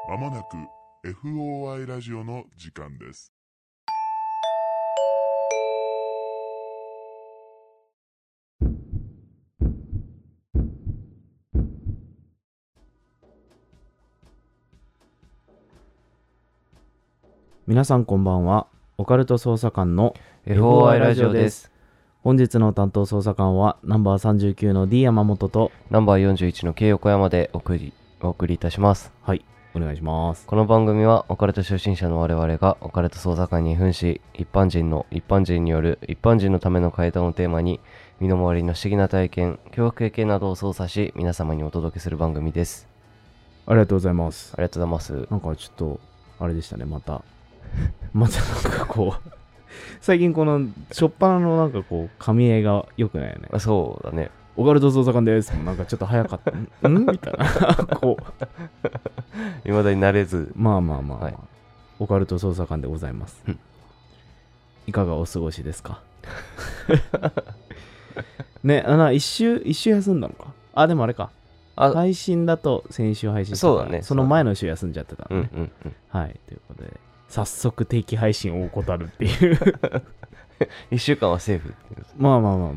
まもなく FOI ラジオの時間です。 皆さんこんばんは。オカルト捜査官の FOI ラジオです。 本日の担当捜査官はナンバー39の D 山本とナンバー41の K 横山でお送りいたします。 はい、お願いします。 この番組はオカルト初心者の我々がオカルト捜査官に扮し、一般人による一般人のための怪談をテーマに、身の回りの不思議な体験、恐怖経験などを操作し、皆様にお届けする番組です。 ありがとうございます。 ありがとうございます。 なんかちょっとあれでしたね。またなんかこう最近この初っ端のなんかこう噛み合いが良くないよね。 そうだね。 オカルト捜査官ですなんかちょっと早かったみたいなこう未だに慣れず。 まあ、はい、オカルト捜査官でございます、いかがお過ごしですかね、一週休んだのか。あ、でもあれか、配信だと先週配信したから、 そうだね。 その前の週休んじゃってたね。 はい、 ということで早速定期配信を怠るっていう 1週間はセーフ。 まあ、はい、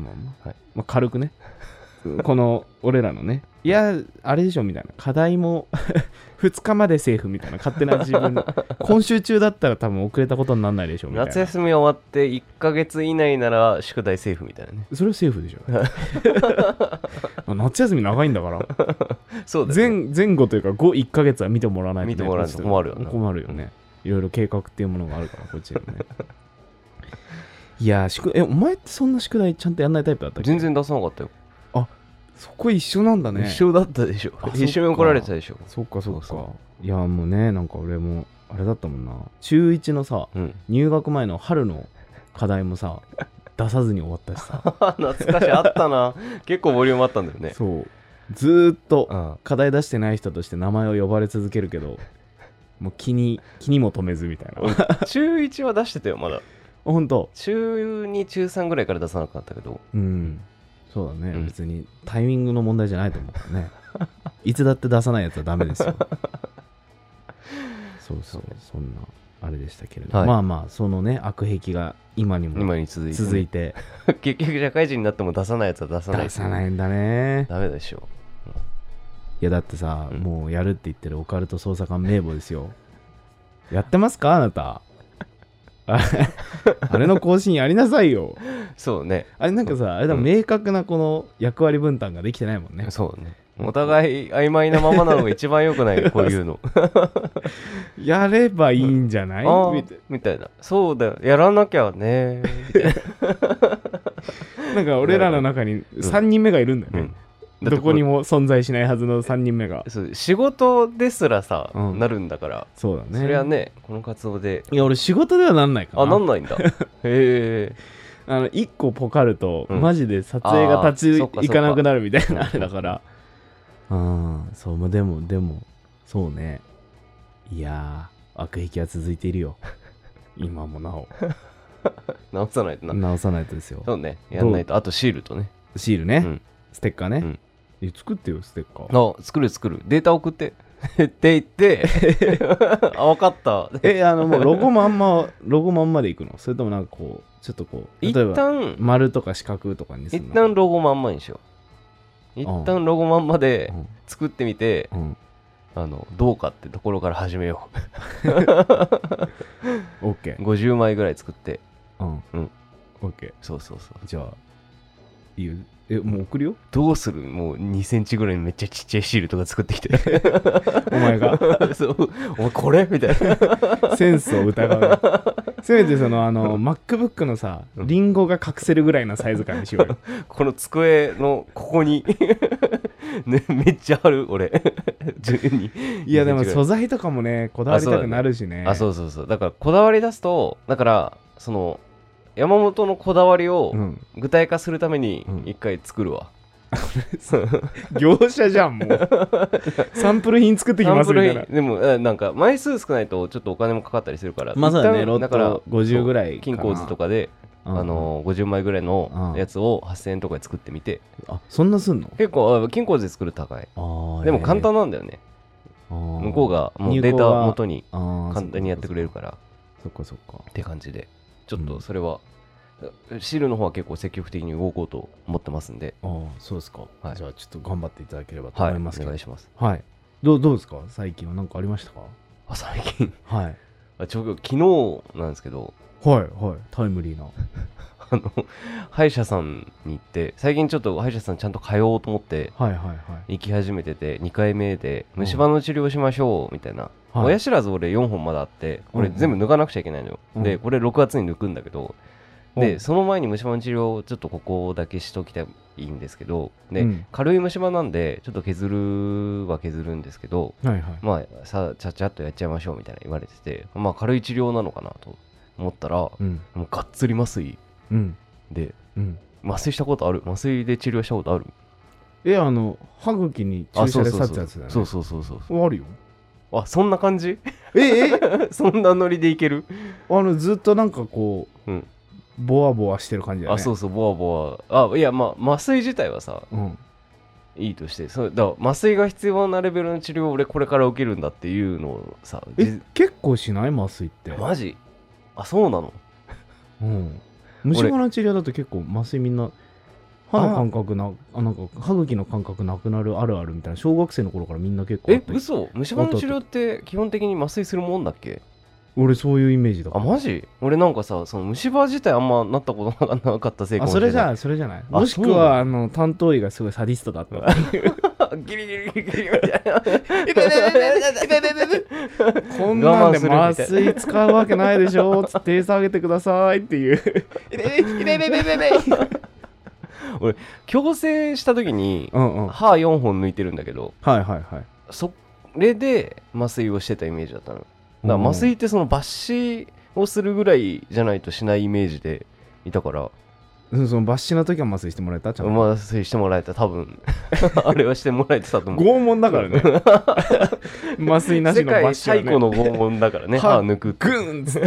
軽くねこの俺らのね、いやあれでしょみたいな、課題も2日までセーフみたいな勝手な自分今週中だったら多分遅れたことにならないでしょみたいな。 夏休み終わって1ヶ月以内なら宿題セーフみたいなね。 それはセーフでしょ夏休み長いんだからそうだね。 前後というか1ヶ月は見てもらわないと、ね、 見てもらわないと困るよな。 困るよね、いろいろ計画っていうものがあるからこっちでもねいやお前ってそんな宿題ちゃんとやんないタイプだったっけ？ 全然出さなかったよ。 あ、そこ一緒なんだね。 一緒だったでしょ。一緒に怒られてたでしょ。 そっか。いやもうね、なんか俺もあれだったもんな、中1のさ、入学前の春の課題もさ出さずに終わったしさ懐かしい、あったな。結構ボリュームあったんだよね。 そう、ずーっと課題出してない人として名前を呼ばれ続けるけど、もう気にも留めずみたいな中1は出してたよまだ。 ほんと中2中3ぐらいから出さなかったけど、 そうだね、別にタイミングの問題じゃないと思うからねいつだって出さないやつはダメですよそうそんなあれでしたけれど、まあそのね悪癖が今に続いて結局社会人になっても出さないやつは出さないんだね。 ダメでしょ。 いやだってさ、もうやるって言ってるオカルト捜査官名簿ですよ。やってますかあなたあれの更新やりなさいよ。 そうね。 あれなんかさ、あれだ、明確なこの役割分担ができてないもんね。 そうね。お互い曖昧なままなのが一番良くないよこういうのやればいいんじゃない、 みたいな。そうだよ、やらなきゃねみたいななんか俺らの中に3人目がいるんだよね、どこにも存在しないはずの3人目が。 そう、仕事ですらさ、なるんだから。 そうだね。 それはね、この活動で。 いや俺仕事ではなんないかな。 なんないんだ。へえ。 1個ポカると、マジで撮影が立ち行かなくなるみたいなあれだからそうでもそうね。いやー、悪癖は続いているよ今もなお直さないとな。 直さないとですよ。 そうね、やんないと。あとシールとね。 シールね、ステッカーね、作ってよステッカー。作るデータ送ってって言って分かった。 もうロゴまんまでいくの？それともなんかこうちょっとこう例えば一旦丸とか四角とかにするの？ 一旦ロゴまんまにしよう。一旦ロゴまんまで作ってみて、どうかってところから始めよう OK 50枚ぐらい作って OK そうじゃあいいよ。もう送るよ。 どうする？もう2センチぐらいのめっちゃちっちゃいシールとか作ってきてお前がそうお前これみたいなセンスを疑うせめてそのMacBook のさリンゴが隠せるぐらいのサイズ感にしようよこの机のここにね、めっちゃある俺いやでも素材とかもねこだわりたくなるしね。 そうだからこだわり出すと、だからその山本のこだわりを具体化するために一回作るわ、 業者じゃんもうサンプル品作ってきますみたいな。 でもなんか枚数少ないとちょっとお金もかかったりするから、 まさにねロット50ぐらい金庫図とかで50枚ぐらいのやつを8000円とかで作ってみて。 そんなすんの？ 結構金庫図で作る高い。でも簡単なんだよね。 向こうがもうデータを元に簡単にやってくれるからそっかそっかって感じで、ちょっとそれは、シールの方は結構積極的に動こうと思ってますんで。 そうですか、 はい、 じゃあちょっと頑張っていただければと思いますけど、 お願いします。 はい。どうですか最近は何かありましたか？ 最近はいちょうど昨日なんですけど、 はいタイムリーな歯医者さんに行って、最近ちょっと歯医者さんちゃんと通おうと思って行き始めてて、2回目で虫歯の治療しましょうみたいな、親知らず俺4本まだあって、これ全部抜かなくちゃいけないのよ、でこれ6月に抜くんだけど、でその前に虫歯の治療をちょっとここだけしときたいんですけど、で、軽い虫歯なんでちょっと削るんですけど、まあちゃちゃっとやっちゃいましょうみたいな言われてて、まあ軽い治療なのかなと思ったら、もうがっつり麻酔で、麻酔したことある？麻酔で治療したことある？ 歯茎に注射で刺すやつだよね。そうあるよ。 そんな感じ？そんなノリでいける？ ずっとなんかこう、ボワボワしてる感じだよね。 そうボワボワ。いやまあ麻酔自体はさ、いいとして、だから麻酔が必要なレベルの治療を俺これから受けるんだっていうのをさ、 結構しない？麻酔って。 マジ？そうなの？ 虫歯の治療だと結構麻酔みんな歯の感覚なんか歯茎の感覚なくなるあるあるみたいな、小学生の頃からみんな結構あった。 嘘？虫歯の治療って基本的に麻酔するもんだっけ？ 俺そういうイメージだから。 マジ？俺なんかさ、その虫歯自体あんまなったことなかったせいかもしれない。 それじゃない。もしくは担当医がすごいサディストだったギリギリみたいなこんなんで麻酔使うわけないでしょつって手下げてくださいっていう俺矯正した時に歯4本抜いてるんだけど、それで麻酔をしてたイメージだったの。だから麻酔ってその抜歯をするぐらいじゃないとしないイメージでいたから、 その抜歯の時は麻酔してもらえた？ちゃんと麻酔してもらえた、多分あれはしてもらえてたと思う。 拷問だからね麻酔なしの抜歯、ね、 世界最古の拷問だからね。歯抜くってグーンっつ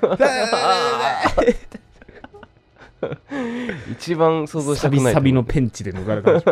って一番想像したくないサビのペンチで抜かれた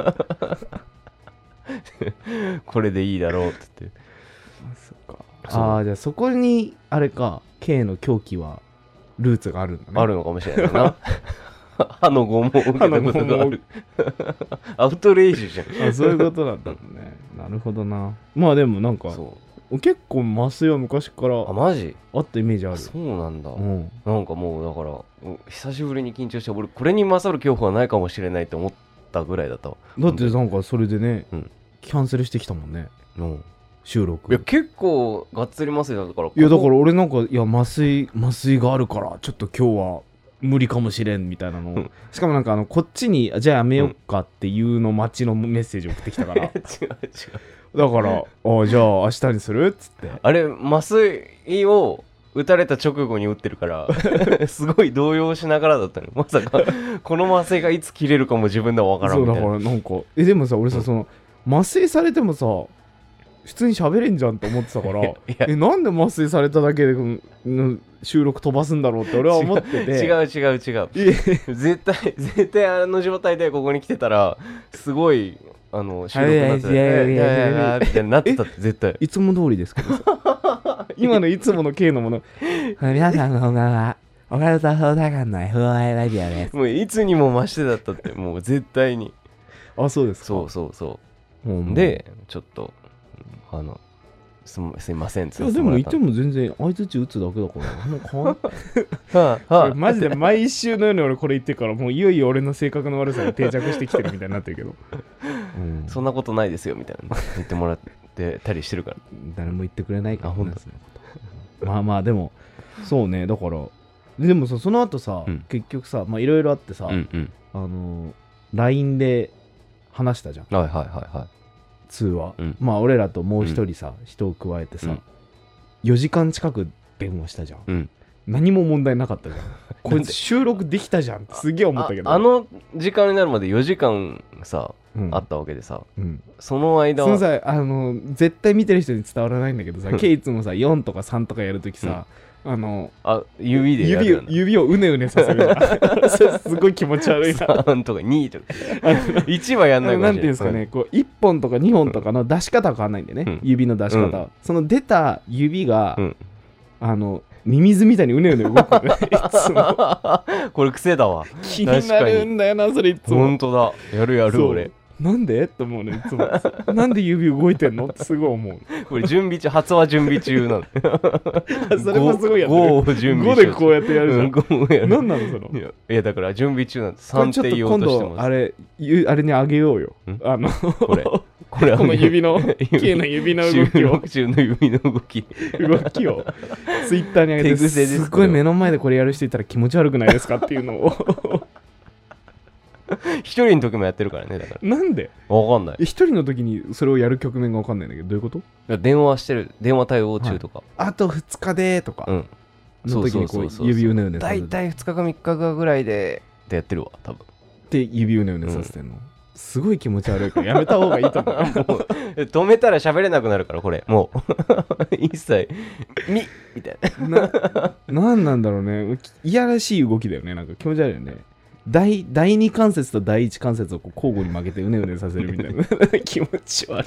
これでいいだろうって言って。 じゃあそこにあれか K の狂気はルーツがあるんだね。 あるのかもしれないな歯の拷問を受けたことがあるアウトレイジじゃん。 そういうことだったんだねなるほどな。まあでもなんか結構麻酔は昔からマジあったイメージある。 そうなんだ、なんかもうだから久しぶりに緊張して、俺これに勝る恐怖はないかもしれないって思ったぐらいだったわ。 だってなんかそれでね、キャンセルしてきたもんね、収録。 いや結構がっつり麻酔だったから。 いやだから俺なんか麻酔があるからちょっと今日は無理かもしれんみたいなのしかもなんかこっちにじゃあやめよっかっていうの待ちのメッセージ送ってきたから違うだからじゃあ明日にするっつって、 あれ麻酔を打たれた直後に打ってるからすごい動揺しながらだったの。まさかこの麻酔がいつ切れるかも自分では分からんみたいな。 そうだからなんかでもさ俺さ、その麻酔されてもさ普通に喋れんじゃんって思ってたからなんで麻酔されただけで収録飛ばすんだろうって俺は思ってて。 違う絶対あの状態でここに来てたらすごい収録になってみたいになってたって絶対。 いつも通りですけどさ今のいつもの K のもの皆さんこんばんは、オカルト捜査官の FOI ラジオです。 もういつにも増してだったってもう絶対に。 そうですか。 そう、でちょっとすいませんってでも言っても全然相づち打つだけだからマジで毎週のように俺これ言ってからもういよいよ俺の性格の悪さが定着してきてるみたいになってるけどそんなことないですよみたいな言ってもらってたりしてるから誰も言ってくれないから、ね、まあでもそうね。だからでもさその後さ、結局さいろいろあってさ、LINE で話したじゃん。通話、まあ俺らともう一人さ、人を加えてさ、4時間近く電話したじゃん、何も問題なかったじゃんこいつ収録できたじゃんってすげえ思ったけど、 あの時間になるまで4時間さ、あったわけでさ、その間は絶対見てる人に伝わらないんだけどさK いつもさ4とか3とかやるときさ、 指でやるよ指をうねうねさせるそれすごい気持ち悪いな。 3とか2とか1はやんないかもしれない。 なんていうんですかね、こう1本とか2本とかの出し方は変わんないんでね、指の出し方、その出た指が、ミミズみたいにうねうね動くのね、いつも。 これ癖だわ。 気になるんだよな、それいつも。 ほんとだ。やる俺。 なんでって思うね、いつも。なんで指動いてんのってすごい思う。 これ発話準備中なの。 それもすごいやってる。5でこうやってやるじゃん。何なのその。 いやだから準備中なんです。3って言おうとしてます。 あれにあげようよ。この指の K の指の動きを中の指の動きをツイッターに上げて、すごい目の前でこれやる人いたら気持ち悪くないですかっていうのを一人の時もやってるからね。だからなんでわかんない。 一人の時にそれをやる局面がわかんないんだけど、どういうこと？ 電話対応中とか、 あと2日でとかの時にこう指うねうねさせて、 だいたい2日か3日かぐらいでってやってるわ多分。 で指うねうねさせてんの、すごい気持ち悪いからやめた方がいいと思う。 止めたら喋れなくなるから、これもう一切みたいな。 なんなんだろうね、いやらしい動きだよね、なんか気持ち悪いよね。第2関節と第1関節をこう交互に曲げてうねうねさせるみたいな気持ち悪い。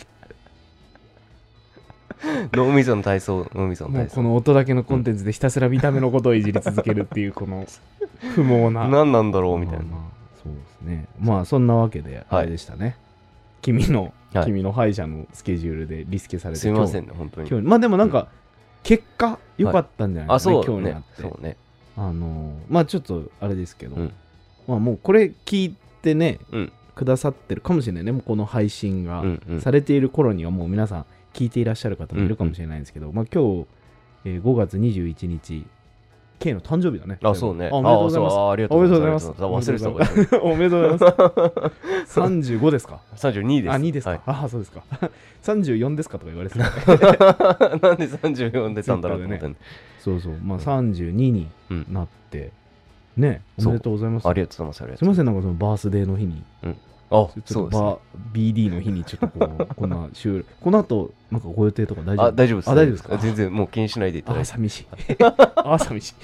脳みその体操。もうこの音だけのコンテンツでひたすら見た目のことをいじり続けるっていうこの不毛な。 何なんだろうみたいな。 そうですね。まあそんなわけであれでしたね。君の歯医者のスケジュールでリスケされて、 すみませんね本当に。 まあでもなんか結果良かったんじゃないですかね、今日にあって。 そうね。 まあちょっとあれですけど、まあもうこれ聞いてね、くださってるかもしれないね。もうこの配信がされている頃にはもう皆さん聞いていらっしゃる方もいるかもしれないんですけど、まあ今日、5月21日 K の誕生日だね。 そうね。 おめでとうございます。 ありがとうございます。 忘れてた。おめでとうございます。35ですか ？32です。 2ですか。そうですか。34ですかとか言われてた。 なんで34出たんだろうね。 そう。まあ32になって、ね、おめでとうございます。 ありがとうございます。 すみません、なんかそのバースデーの日に。 そうですね。 BD の日にちょっとこんな収録。この後、なんかご予定とか大丈夫？ 大丈夫です。 大丈夫ですか？ 全然もう気にしないでいただいて。 寂しい。寂し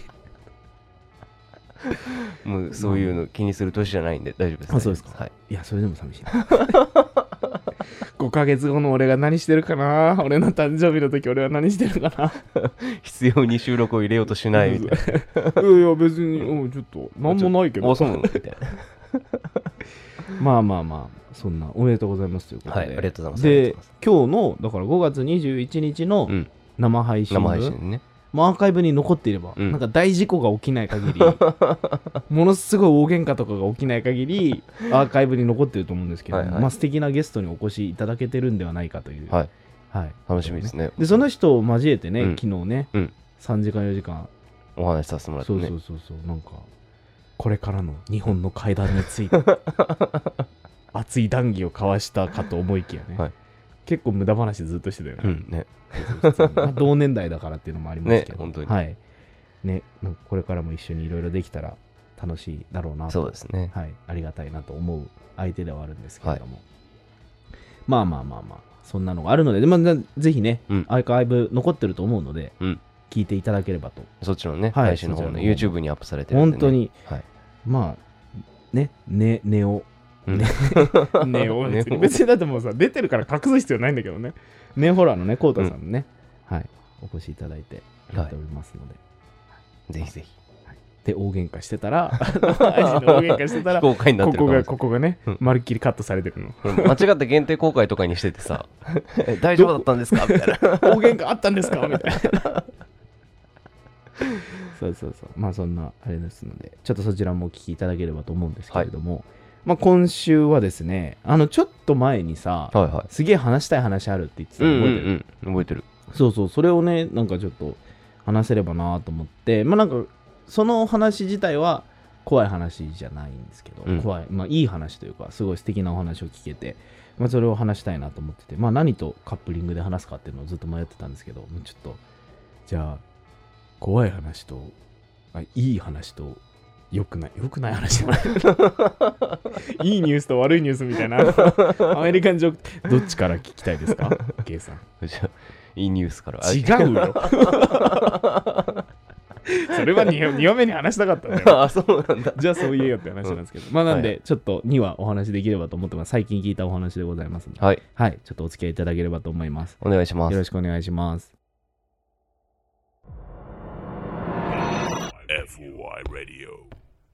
い。もうそういうの気にする年じゃないんで大丈夫です。 そうですか。いや、それでも寂しい。5ヶ月後の俺が何してるかな？俺の誕生日の時俺は何してるかな？ 必要に収録を入れようとしないみたいな。 いや別にちょっと何もないけど。 そうなのみたいな。 まあそんなおめでとうございますということで、 ありがとうございます。 で今日のだから5月21日の生配信ね、 アーカイブに残っていれば、なんか大事故が起きない限りものすごい大喧嘩とかが起きない限りアーカイブに残ってると思うんですけど、まあ素敵なゲストにお越しいただけてるんではないかという、 楽しみですね。 でその人を交えてね、昨日ね、3時間4時間お話しさせてもらってね。 そうなんかこれからの日本の会談について熱い談義を交わしたかと思いきやね、結構無駄話ずっとしてたよね。同年代だからっていうのもありますけど、 本当になんかこれからも一緒にいろいろできたら楽しいだろうなと。 そうですね。 ありがたいなと思う相手ではあるんですけれども、まあそんなのがあるので、ぜひね、アーカイブ残ってると思うので、聞いていただければと。 そっちのね、配信の方の YouTube にアップされてるんで、 本当に、まあね、ネオ別にだってもうさ出てるから隠す必要ないんだけどね。ネオホラーのね、コウタさんね、お越しいただいてやっておりますので、 ぜひぜひ。 で大喧嘩してたらここがね、まるっきりカットされてるの。 間違って限定公開とかにしててさ、大丈夫だったんですかみたいな。 大喧嘩あったんですかみたいな。そうまあそんなあれですので、ちょっとそちらもお聞きいただければと思うんですけれども、まあ今週はですね、ちょっと前にさ、すげえ話したい話あるって言ってたの覚えてる？ 覚えてる。 そうそれをね、なんかちょっと話せればなと思って、まあなんかその話自体は怖い話じゃないんですけど、いい話というかすごい素敵なお話を聞けて、まあそれを話したいなと思ってて、まあ何とカップリングで話すかっていうのをずっと迷ってたんですけど、ちょっとじゃあ怖い話といい話と良くない話じゃないいいニュースと悪いニュースみたいなアメリカンジョーク、どっちから聞きたいですか？ K さん。 じゃあいいニュースから。 違うよそれは 2話目に話したかったんだよ。 あ、そうなんだ。 じゃあそう言えよって話なんですけど、まあなんでちょっと2話お話できればと思ってます。最近聞いたお話でございますので、 はい。 はい、ちょっとお付き合いいただければと思います。 お願いします。 よろしくお願いします。 FOI Radio。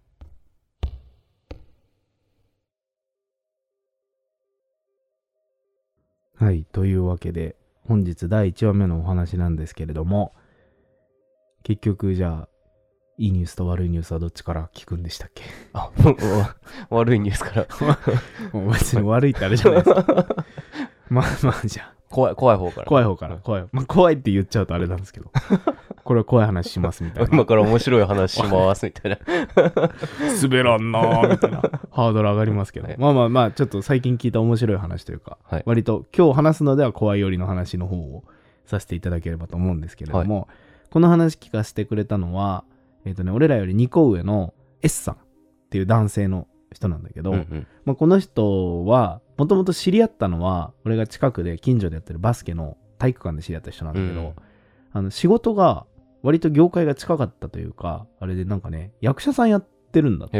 はい、というわけで本日第1話目のお話なんですけれども、結局じゃあいいニュースと悪いニュースはどっちから聞くんでしたっけ？ あ、悪いニュースからもう別に悪いってあれじゃないですか。まあじゃあ怖い方から。 怖い方から。まあ怖いって言っちゃうとあれなんですけど、これは怖い話しますみたいな。 今から面白い話しますみたいな。 滑らんなーみたいなハードル上がりますけど、まあちょっと最近聞いた面白い話というか、 はい、 割と今日話すのでは怖いよりの話の方をさせていただければと思うんですけれども、はい、この話聞かせてくれたのは俺らより2個上の S さんっていう男性の人なんだけど、まあ、この人はもともと知り合ったのは俺が近くで近所でやってるバスケの体育館で知り合った人なんだけど、仕事が割と業界が近かったというか、あれでなんかね役者さんやってるんだって。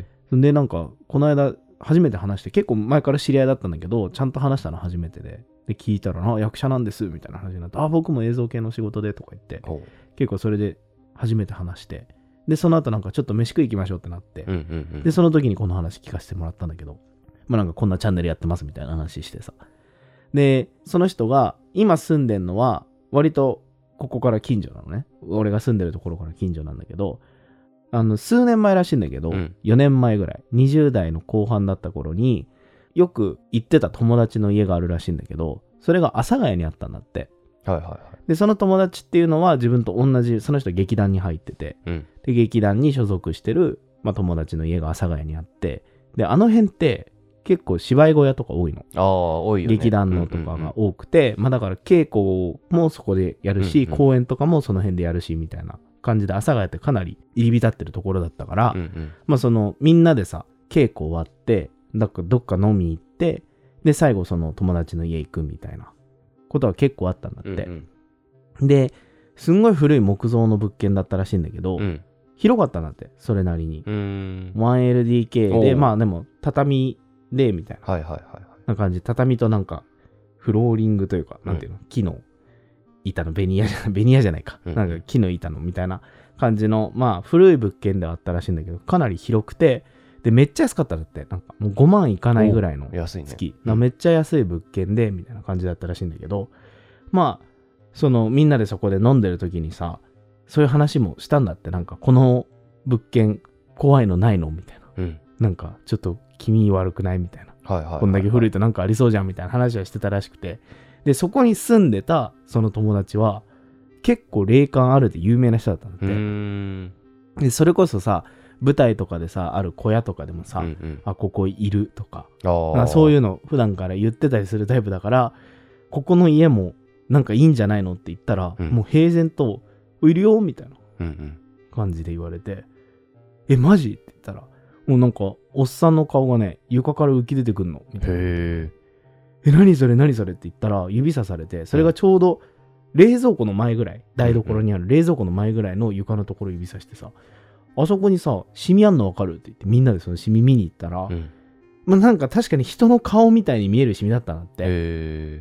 でなんかこの間初めて話して、結構前から知り合いだったんだけどちゃんと話したの初めてで聞いたら、役者なんですみたいな話になって、僕も映像系の仕事でとか言って、結構それで初めて話して、でその後なんかちょっと飯食い行きましょうってなって、でその時にこの話聞かせてもらったんだけど、まあなんかこんなチャンネルやってますみたいな話してさ、でその人が今住んでんのは割とここから近所なのね。俺が住んでるところから近所なんだけど、数年前らしいんだけど、4年前ぐらい20代の後半だった頃によく行ってた友達の家があるらしいんだけど、それが阿佐ヶ谷にあったんだって。でその友達っていうのは自分と同じ、その人劇団に入ってて、で劇団に所属してる、まあ、友達の家が阿佐ヶ谷にあって、であの辺って結構芝居小屋とか多いの。 多いよね。 劇団のとかが多くて、まあだから稽古もそこでやるし、公演とかもその辺でやるしみたいな感じで、阿佐ヶ谷ってかなり入り浸ってるところだったから、まあそのみんなでさ稽古終わってどっか飲み行って、で最後その友達の家行くみたいなことは結構あったんだって。ですんごい古い木造の物件だったらしいんだけど、広かったんだって、それなりに。1LDK で、まあでも畳でみたいな感じ、畳となんかフローリングというか、なんていうの、木の板のベニヤじゃないか、なんか木の板のみたいな感じの、まあ古い物件ではあったらしいんだけど、かなり広くて、でめっちゃ安かったんだって。なんかもう5万いかないぐらいの月、めっちゃ安い物件でみたいな感じだったらしいんだけど、まあそのみんなでそこで飲んでる時にさ、そういう話もしたんだって。なんかこの物件怖いのないのみたいな、なんかちょっと気味悪くないみたいな、こんだけ古いとなんかありそうじゃんみたいな話はしてたらしくて、でそこに住んでたその友達は結構霊感あるで有名な人だったんだって。でそれこそさ、舞台とかでさある小屋とかでもさ、ここいるとか、そういうの普段から言ってたりするタイプだから、ここの家もなんかいいんじゃないのって言ったら、もう平然といるよみたいな感じで言われて、マジって言ったら、もうなんかおっさんの顔がね床から浮き出てくんのみたいな。何それって言ったら指さされて、それがちょうど冷蔵庫の前ぐらい、台所にある冷蔵庫の前ぐらいの床のところ指さしてさ、あそこにさシミあんの分かるって言って、みんなでそのシミ見に行ったら、まあなんか確かに人の顔みたいに見えるシミだったんだって。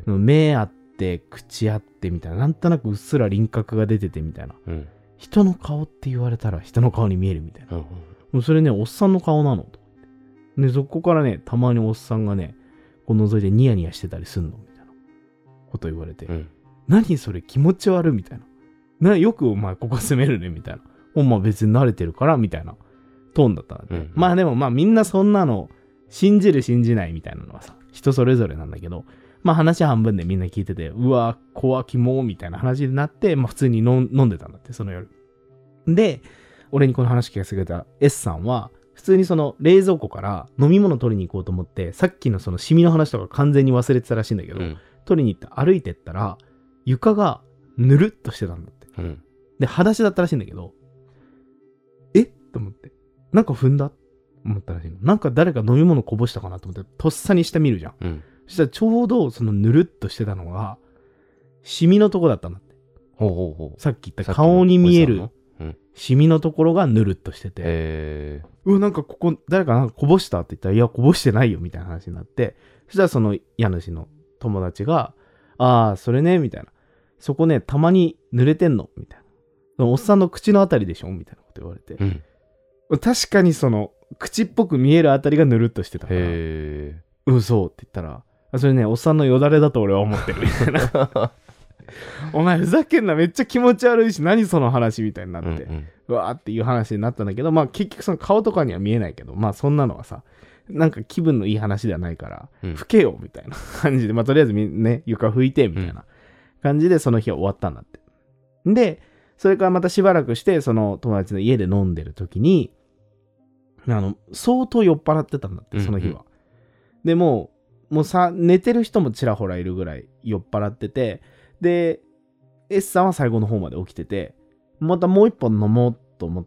目あって口あってみたいな、なんとなくうっすら輪郭が出ててみたいな、人の顔って言われたら人の顔に見えるみたいな、もうそれねおっさんの顔なのと。でそこからねたまにおっさんがねこう覗いてニヤニヤしてたりすんのみたいなこと言われて、何それ気持ち悪いみたいな、よくお前ここ住めるねみたいな、まあ別に慣れてるからみたいなトーンだったんだって。まあでもまあみんなそんなの信じる信じないみたいなのはさ人それぞれなんだけど、まあ話半分でみんな聞いてて、うわ怖きもみたいな話になって、まあ普通に飲んでたんだって、その夜で。俺にこの話聞かせてくれた S さんは普通にその冷蔵庫から飲み物取りに行こうと思って、さっきのそのシミの話とか完全に忘れてたらしいんだけど、取りに行って歩いてったら床がぬるっとしてたんだって、で裸足だったらしいんだけど、と思って、なんか踏んだと思ったらしいの。なんか誰か飲み物こぼしたかなと思ってとっさに下見るじゃん、そしたらちょうどそのぬるっとしてたのがシミのとこだったんだって。さっき言った顔に見えるシミのところがぬるっとしてて、なんかここ誰かなんかこぼしたって言ったら、いやこぼしてないよみたいな話になって、そしたらその家主の友達が、ああそれねみたいな、そこねたまに濡れてんのみたいな、おっさんの口のあたりでしょみたいなこと言われて、確かにその口っぽく見えるあたりがぬるっとしてたから、そうって言ったら、それねおっさんのよだれだと俺は思ってるみたいなお前ふざけんな、めっちゃ気持ち悪いし何その話みたいになって、うわーっていう話になったんだけど、まあ結局その顔とかには見えないけど、まあそんなのはさ、なんか気分のいい話ではないから、拭けよみたいな感じで、まあとりあえずね床拭いてみたいな感じでその日は終わったんだって。でそれからまたしばらくしてその友達の家で飲んでる時に相当酔っ払ってたんだって、その日は。でもうさ寝てる人もちらほらいるぐらい酔っ払ってて、で S さんは最後の方まで起きてて、またもう一本飲もうと思って、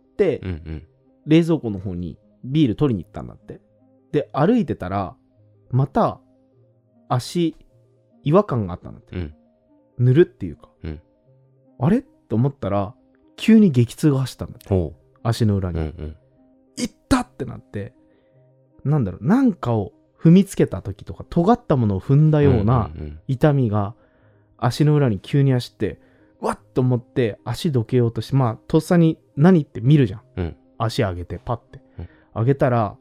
冷蔵庫の方にビール取りに行ったんだって。で歩いてたらまた足違和感があったんだって、ぬるっていうか、あれと思ったら急に激痛が走ったんだって、足の裏に、いったってなって、なんだろう、なんかを踏みつけた時とか尖ったものを踏んだような痛みが足の裏に急に走って、わっと思って足どけようとして、まあとっさに何って見るじゃん、足上げてパッて、上げたら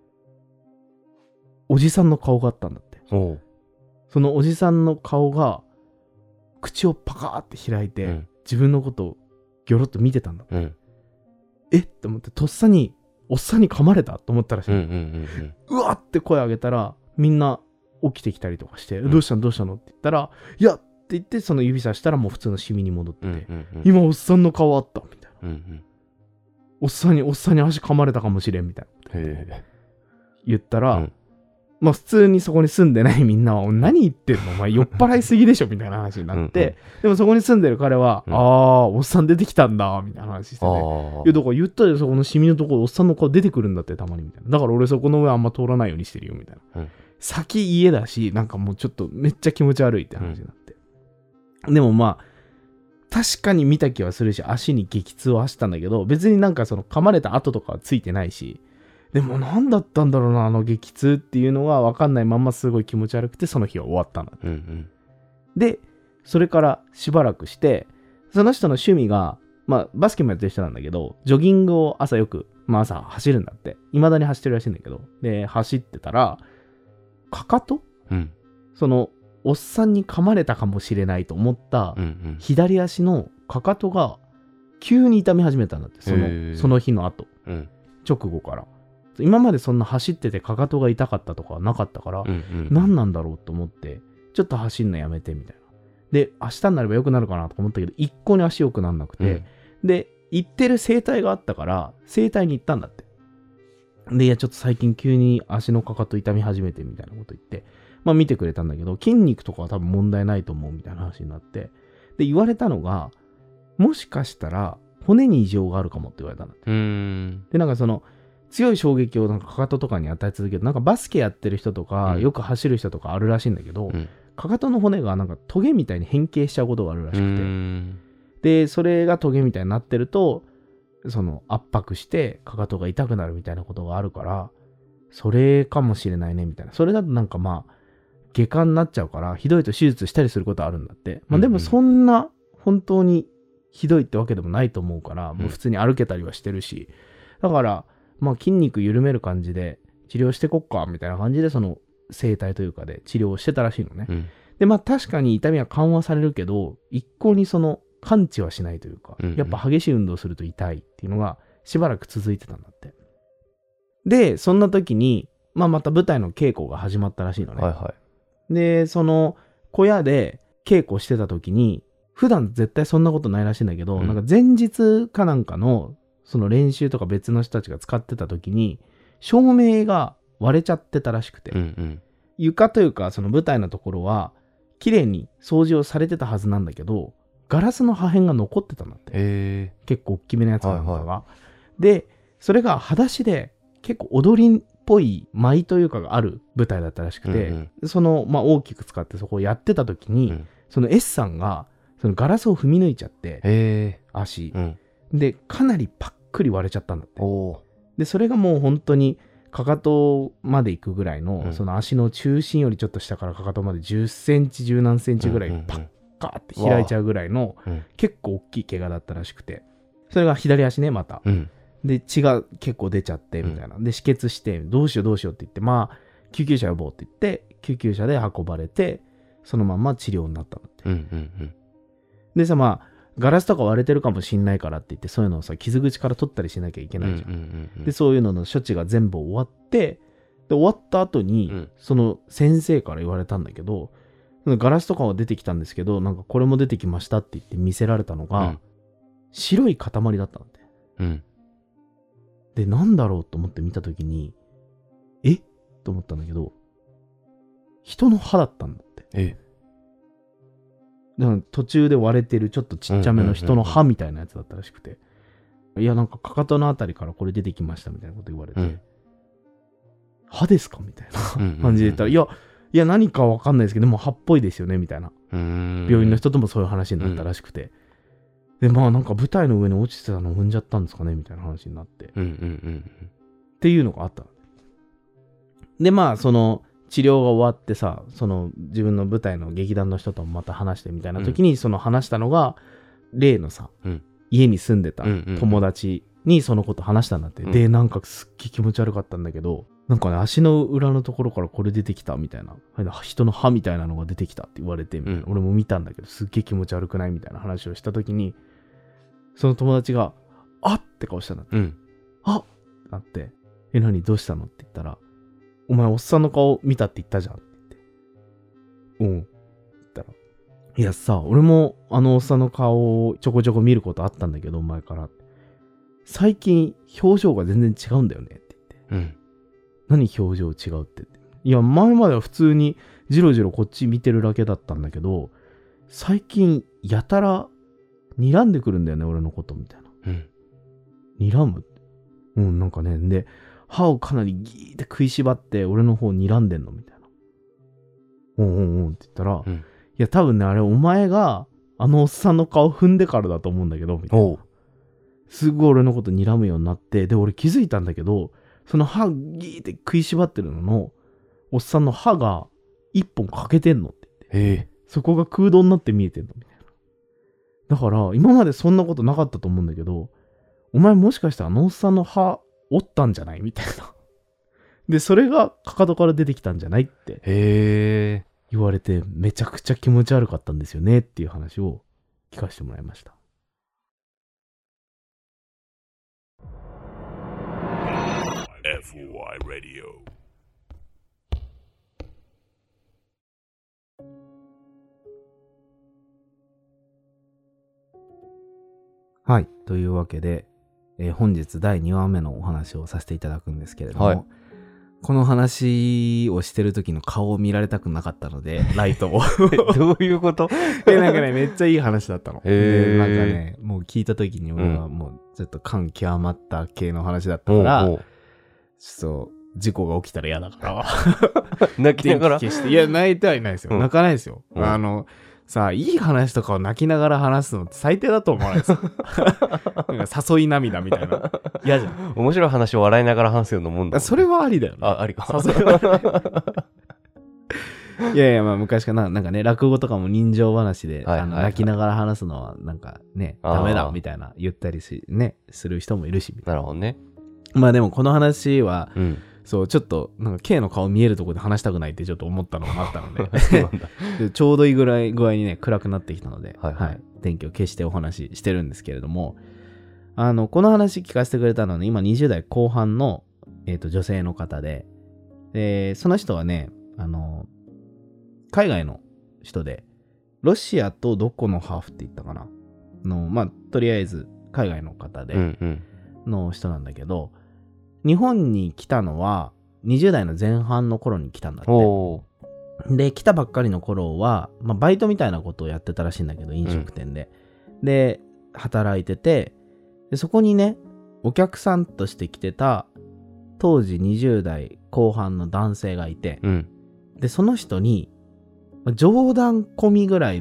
おじさんの顔があったんだって。そのおじさんの顔が口をパカーって開いて、自分のことをギョロッと見てたんだって、えって思って、とっさにおっさんに噛まれたと思ったらしい、うわって声上げたらみんな起きてきたりとかして、どうしたのどうしたのって言ったら、いやって言ってその指さしたらもう普通のシミに戻ってて、今おっさんの顔あったみたいな、おっさんに足噛まれたかもしれんみたいな言ったら、まあ普通にそこに住んでないみんなは、何言ってんのお前酔っ払いすぎでしょみたいな話になって、でもそこに住んでる彼は、ああおっさん出てきたんだみたいな話してて、いやだから言ったよ、そこのシミのところおっさんの顔出てくるんだってたまにみたいな、だから俺そこの上あんま通らないようにしてるよみたいな、先家だしなんかもうちょっとめっちゃ気持ち悪いって話になって、でもまあ確かに見た気はするし、足に激痛を走ったんだけど、別になんかその噛まれた跡とかはついてないし、でも何だったんだろうな、激痛っていうのが分かんないまますごい気持ち悪くて、その日は終わったんだって、でそれからしばらくして、その人の趣味がまあバスケもやってる人なんだけど、ジョギングを朝よく、まあ朝走るんだって、未だに走ってるらしいんだけど、で走ってたらかかと、そのおっさんに噛まれたかもしれないと思った左足のかかとが急に痛み始めたんだって、その日の後、直後から。今までそんな走っててかかとが痛かったとかはなかったから、何なんだろうと思ってちょっと走んのやめてみたいな。で明日になれば良くなるかなと思ったけど、一向に足良くなんなくて、で行ってる整体があったから整体に行ったんだって。でいやちょっと最近急に足のかかと痛み始めてみたいなこと言って、まあ見てくれたんだけど、筋肉とかは多分問題ないと思うみたいな話になって、で言われたのが、もしかしたら骨に異常があるかもって言われたんだって。でなんかその強い衝撃をなんかかかととかに与え続ける、なんかバスケやってる人とか、よく走る人とかあるらしいんだけど、かかとの骨がなんかトゲみたいに変形しちゃうことがあるらしくて、でそれがトゲみたいになってると、その圧迫してかかとが痛くなるみたいなことがあるから、それかもしれないねみたいな。それだとなんかまあ外科になっちゃうからひどいと手術したりすることあるんだって。まあでもそんな本当にひどいってわけでもないと思うから、もう普通に歩けたりはしてるし、だからまあ筋肉緩める感じで治療してこっかみたいな感じで、その整体というかで治療をしてたらしいのね。でまあ確かに痛みは緩和されるけど、一向にその完治はしないというか、やっぱ激しい運動すると痛いっていうのがしばらく続いてたんだって。でそんな時に、まあ、また舞台の稽古が始まったらしいのね。でその小屋で稽古してた時に、普段絶対そんなことないらしいんだけど、なんか前日かなんかのその練習とか別の人たちが使ってた時に照明が割れちゃってたらしくて、床というかその舞台のところは綺麗に掃除をされてたはずなんだけど、ガラスの破片が残ってたんだって。結構大きめのやつなんかが、でそれが裸足で結構踊りっぽい舞というかがある舞台だったらしくて、そのまあ大きく使ってそこをやってた時に、その S さんがそのガラスを踏み抜いちゃって、足、 でかなりパックリ割れちゃったんだって。 おー。 でそれがもう本当にかかとまで行くぐらいの、 うん、 その足の中心よりちょっと下からかかとまで10センチ10何センチぐらいパッカーって開いちゃうぐらいの、結構大きい怪我だったらしくて、それが左足ねまた、で血が結構出ちゃってみたいな、で止血してどうしようって言って、まあ救急車呼ぼうって言って救急車で運ばれてそのまま治療になったんだって、でさ、まあガラスとか割れてるかもしんないからって言ってそういうのをさ傷口から取ったりしなきゃいけないじゃん、でそういうのの処置が全部終わって、で終わった後に、その先生から言われたんだけど、ガラスとかは出てきたんですけど、なんかこれも出てきましたって言って見せられたのが、白い塊だったんだって、でなんだろうと思って見た時にと思ったんだけど、人の歯だったんだって。だから途中で割れてるちょっとちっちゃめの人の歯みたいなやつだったらしくて、いやなんかかかとのあたりからこれ出てきましたみたいなこと言われて、歯ですかみたいな感じで言ったら、いや何かわかんないですけど、でも歯っぽいですよねみたいな、病院の人ともそういう話になったらしくて、でまあなんか舞台の上に落ちてたの踏んじゃったんですかねみたいな話になって、っていうのがあった。でまあその治療が終わってさ、その自分の舞台の劇団の人ともまた話してみたいな時に、その話したのが例のさ、家に住んでた友達にそのこと話したんだって、でなんかすっげえ気持ち悪かったんだけど、なんかね足の裏のところからこれ出てきたみたいな、人の歯みたいなのが出てきたって言われてみたいな、俺も見たんだけどすっげえ気持ち悪くないみたいな話をした時に、その友達があって顔したんだって、あっってなって、何どうしたのって言ったら、お前おっさんの顔見たって言ったじゃんって言って、って言ったら、いやさ俺もあのおっさんの顔をちょこちょこ見ることあったんだけど前から、最近表情が全然違うんだよねって言って、何表情違うって言って、いや前までは普通にジロジロこっち見てるだけだったんだけど、最近やたら睨んでくるんだよね俺のことみたいな、睨む、なんかね、で歯をかなりギーって食いしばって俺の方睨んでんのみたいな、って言ったら、いや多分ねあれお前があのおっさんの顔踏んでからだと思うんだけどみたいな、すごい俺のこと睨むようになって、で俺気づいたんだけど、その歯ギーって食いしばってるののおっさんの歯が一本欠けてんのって言って、そこが空洞になって見えてんのみたいな。だから今までそんなことなかったと思うんだけど、お前もしかしてあのおっさんの歯折ったんじゃないみたいな。でそれがかかとから出てきたんじゃないって言われて、めちゃくちゃ気持ち悪かったんですよねっていう話を聞かせてもらいました。 FOI Radio。 はい、というわけで、本日第2話目のお話をさせていただくんですけれども、この話をしてる時の顔を見られたくなかったのでライトをどういうことなんかねめっちゃいい話だったの。でなんかねもう聞いた時に俺はもうちょっと感極まった系の話だったから、ちょっと事故が起きたら嫌だから泣きながら、 いや泣いてはいないですよ、泣かないですよ、さあいい話とかを泣きながら話すのって最低だと思わないですかなんか誘い涙みたいな、嫌じゃん。 面白い話を笑いながら話すようなもんだもん。 それはありだよね。 ありか。 誘い笑いやいやまあ昔からなんかね落語とかも人情話で、泣きながら話すのはなんかねダメだみたいな言ったりする人もいるし。 なるほどね。 まあでもこの話は、そうちょっとなんか K の顔見えるところで話したくないってちょっと思ったのもあったの でちょうどいいぐらい具合にね暗くなってきたので、電気を消してお話ししてるんですけれども、この話聞かせてくれたのは、ね、今20代後半の、女性の方で、その人はね海外の人でロシアとどこのハーフって言ったかなまあとりあえず海外の方で、の人なんだけど、日本に来たのは20代の前半の頃に来たんだって。で来たばっかりの頃は、まあ、バイトみたいなことをやってたらしいんだけど飲食店で、で働いてて、でそこにねお客さんとして来てた当時20代後半の男性がいて、でその人に冗談込みぐらいで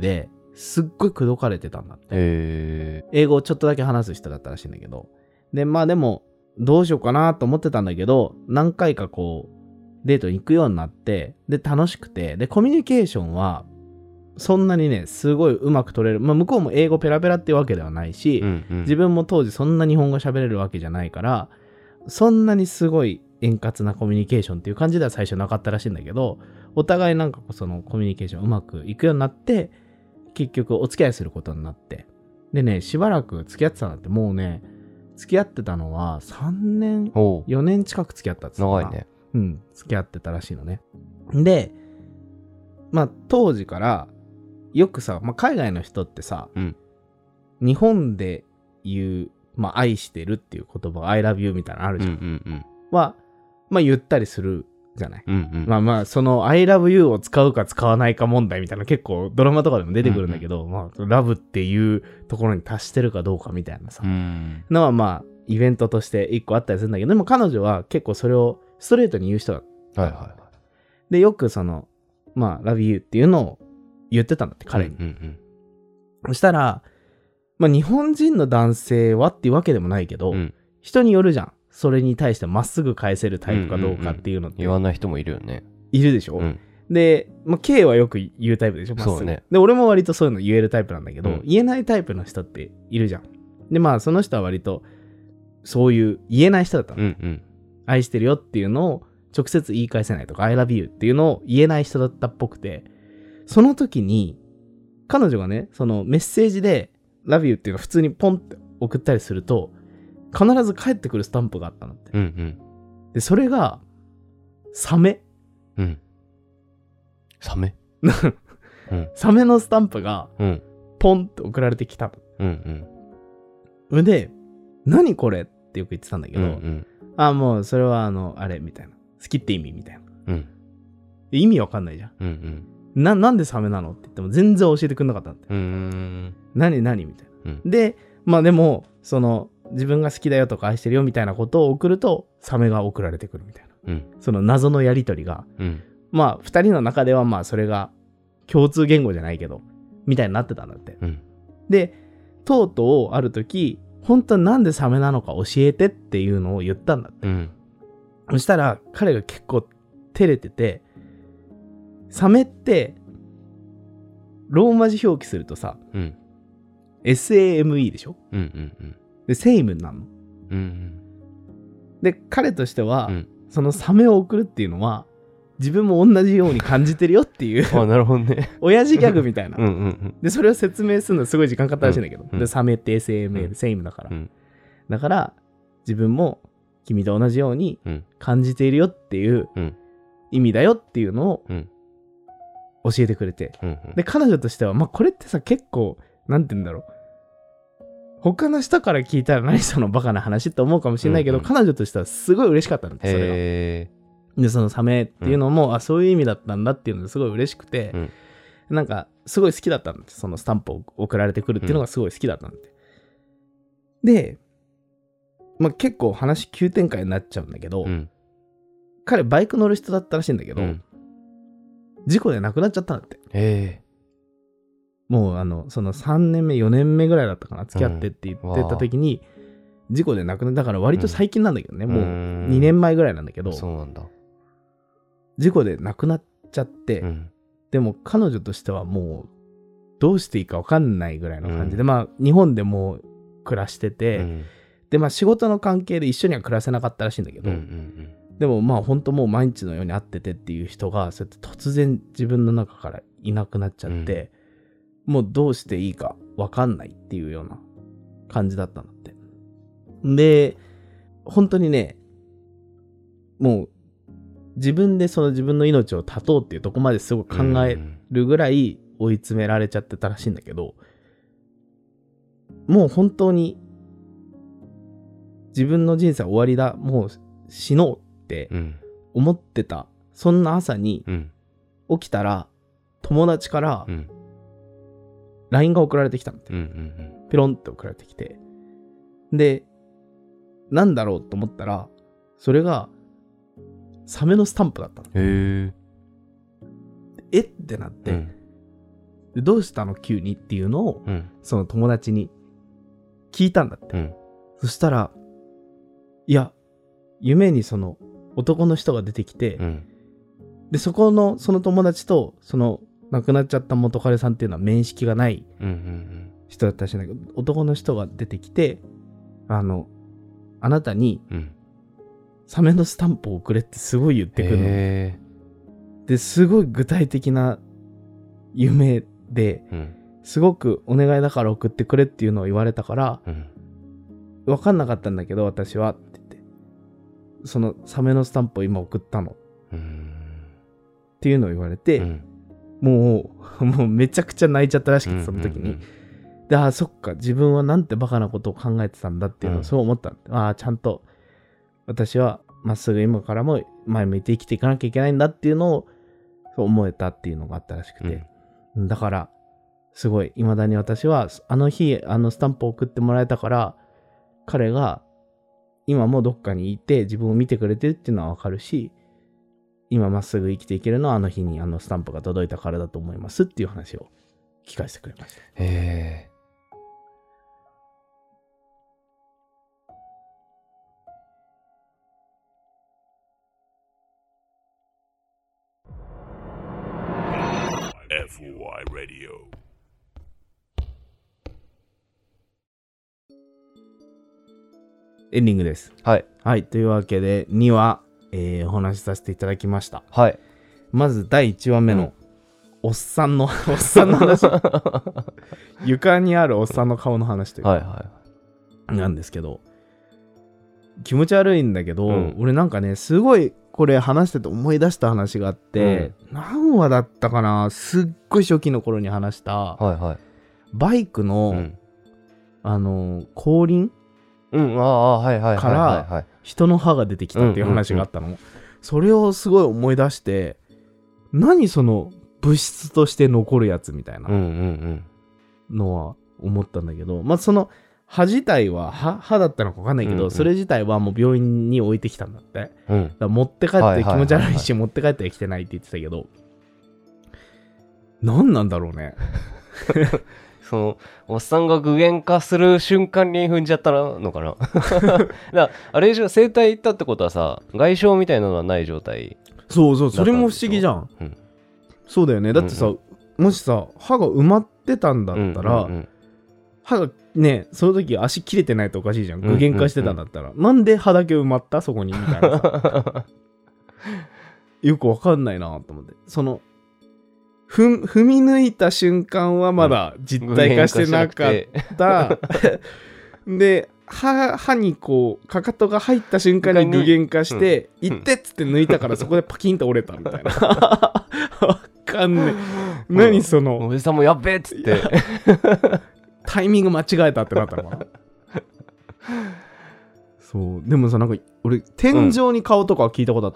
すっごい口説かれてたんだって。英語をちょっとだけ話す人だったらしいんだけど。で、まあでも、どうしようかなと思ってたんだけど、何回かこう、デートに行くようになって、で、楽しくて、で、コミュニケーションは、そんなにね、すごいうまく取れる。まあ、向こうも英語ペラペラっていうわけではないし、自分も当時そんな日本語喋れるわけじゃないから、そんなにすごい円滑なコミュニケーションっていう感じでは最初なかったらしいんだけど、お互いなんかそのコミュニケーションうまくいくようになって、結局お付き合いすることになって。でね、しばらく付き合ってたんだって、もうね、付き合ってたのは3年、4年近く付き合ったっつったかな。 長いね。 うん、付き合ってたらしいのね。で、まあ当時からよくさ、まあ、海外の人ってさ、日本で言う、まあ愛してるっていう言葉、I love you みたいなのあるじゃん。は、まあ言ったりするじゃない。まあまあ、その I love you を使うか使わないか問題みたいな結構ドラマとかでも出てくるんだけど、まあ、ラブっていうところに達してるかどうかみたいなさ、のはまあ、イベントとして一個あったりするんだけど、でも彼女は結構それをストレートに言う人だった。で、よくその、まあ、love you っていうのを言ってたんだって、彼に。そしたら、まあ、日本人の男性はっていうわけでもないけど、人によるじゃん。それに対してまっすぐ返せるタイプかどうかっていうのって。 言わない人もいるよね。 いるでしょ、で、まあ、K はよく言うタイプでしょ、まっすぐ。そうね。で、俺も割とそういうの言えるタイプなんだけど、言えないタイプの人っているじゃん。で、まあ、その人は割と、そういう言えない人だったの。愛してるよっていうのを直接言い返せないとか、I love you っていうのを言えない人だったっぽくて、その時に、彼女がね、そのメッセージで love you っていうのを普通にポンって送ったりすると、必ず返ってくるスタンプがあったのって。で、それが、サメ。サメサメのスタンプが、ポンって送られてきたの。で、何これってよく言ってたんだけど、あ、もうそれはあれみたいな。好きって意味みたいな。意味わかんないじゃん。なんでサメなのって言っても全然教えてくんなかったんだって。何みたいな。で、まあでも、その、自分が好きだよとか愛してるよみたいなことを送ると、サメが送られてくるみたいな。その謎のやりとりが、まあ、二人の中ではまあ、それが共通言語じゃないけど、みたいになってたんだって。で、とうとうある時、本当になんでサメなのか教えてっていうのを言ったんだって。そしたら、彼が結構照れてて、サメって、ローマ字表記するとさ、SAME でしょで、セイムになるの。で、彼としては、そのサメを送るっていうのは、自分も同じように感じてるよっていうあ、なるほどね。 親父ギャグみたいな。で、それを説明するのすごい時間かかったらしいんだけど。で、サメって SAME でセイムだから。だから、自分も君と同じように感じているよっていう意味だよっていうのを教えてくれて。で、彼女としては、まあ、これってさ、結構、なんて言うんだろう。他の人から聞いたら何そのバカな話って思うかもしれないけど、彼女としてはすごい嬉しかったんだって、それが。で、そのサメっていうのも、あ、そういう意味だったんだっていうのですごい嬉しくて、なんか、すごい好きだったんだって。そのスタンプを送られてくるっていうのがすごい好きだったんだって。で、まあ、結構話急展開になっちゃうんだけど、彼バイク乗る人だったらしいんだけど、事故で亡くなっちゃったんだって。もうその3年目、4年目ぐらいだったかな、付き合ってって言ってた時に、事故で亡くなったから割と最近なんだけどね、もう2年前ぐらいなんだけど、 そうなんだ。 事故で亡くなっちゃって、でも彼女としてはもうどうしていいか分かんないぐらいの感じで、まあ日本でもう暮らしてて、でまあ仕事の関係で一緒には暮らせなかったらしいんだけど、でもまあ本当もう毎日のように会っててっていう人がそうやって突然自分の中からいなくなっちゃって、もうどうしていいか分かんないっていうような感じだったんだって。で、本当にね、もう自分でその自分の命を絶とうっていうとこまですごい考えるぐらい追い詰められちゃってたらしいんだけど、もう本当に自分の人生は終わりだ、もう死のうって思ってた、そんな朝に起きたら友達から、LINE が送られてきたんだって。ペロンって送られてきて。で、なんだろうと思ったら、それが、サメのスタンプだったの。えってなって、 でどうしたの急にっていうのを、 うんその友達に聞いたんだって、 うん。 そしたら、いや夢にその男の人が出てきて、 うん。 でその友達とその亡くなっちゃった元彼さんっていうのは面識がないうんうん人だったらしいんだけど、男の人が出てきて、あなたにうん。 サメのスタンプをくれってすごい言ってくるの。 へですごい具体的な夢で、 ー。うんすごくお願いだから送ってくれっていうのを言われたから、 うん。 分かんなかったんだけど私はって言って、そのサメのスタンプを今送ったのっうんていうのを言われて、 うんもうめちゃくちゃ泣いちゃったらしくて、その時に、 うんうんうんで、そっか、自分はなんてバカなことを考えてたんだっていうのをそう思ったんで、ちゃんと私はまっすぐ今からも前向いて生きていかなきゃいけないんだっていうのをそう思えたっていうのがあったらしくて、だからすごい未だに私はあの日スタンプを送ってもらえたから、彼が今もどっかにいて自分を見てくれてるっていうのはわかるし、今まっすぐ生きていけるのはあの日にスタンプが届いたからだと思いますっていう話を聞かせてくれました。 へー。 FOI Radio。 エンディングです。 はいはい、というわけで2話、お話しさせていただきました。 はい。 まず第1話目の、おっさんの話床にあるおっさんの顔の話というか、 はいはなんですけど、気持ち悪いんだけど、 うん俺なんかねすごいこれ話してて思い出した話があって、何話だったかな、すっごい初期の頃に話したいはいはい。 バイクの、後輪はいはいはいはいはい。 人の歯が出てきたっていう話があったの、それをすごい思い出して、何その物質として残るやつみたいなのは思ったんだけど、まあその歯自体は歯だったのか分かんないけど、それ自体はもう病院に置いてきたんだって、だから持って帰って気持ち悪いし、持って帰ってはきてないって言ってたけど、何なんだろうね。 そのおっさんが具現化する瞬間に踏んじゃったのかな。だあれでしょ、整体行ったってことはさ、外傷みたいなのはない状態。 そうそう、それも不思議じゃん。そうだよね。だってさ、もしさ歯が埋まってたんだったら、歯がね、その時足切れてないとおかしいじゃん。具現化してたんだったら、なんで歯だけ埋まったそこにみたいなさよくわかんないなと思って、その踏み抜いた瞬間はまだ実体化してなかった、で歯にこうかかとが入った瞬間に具現化して、いってっつって抜いたからそこでパキンと折れたみたいなわかんねえ、何そのおじさんもやっべえっつってタイミング間違えたってなったのかな。そうでもさ、なんか俺天井に顔とか聞いたことあった、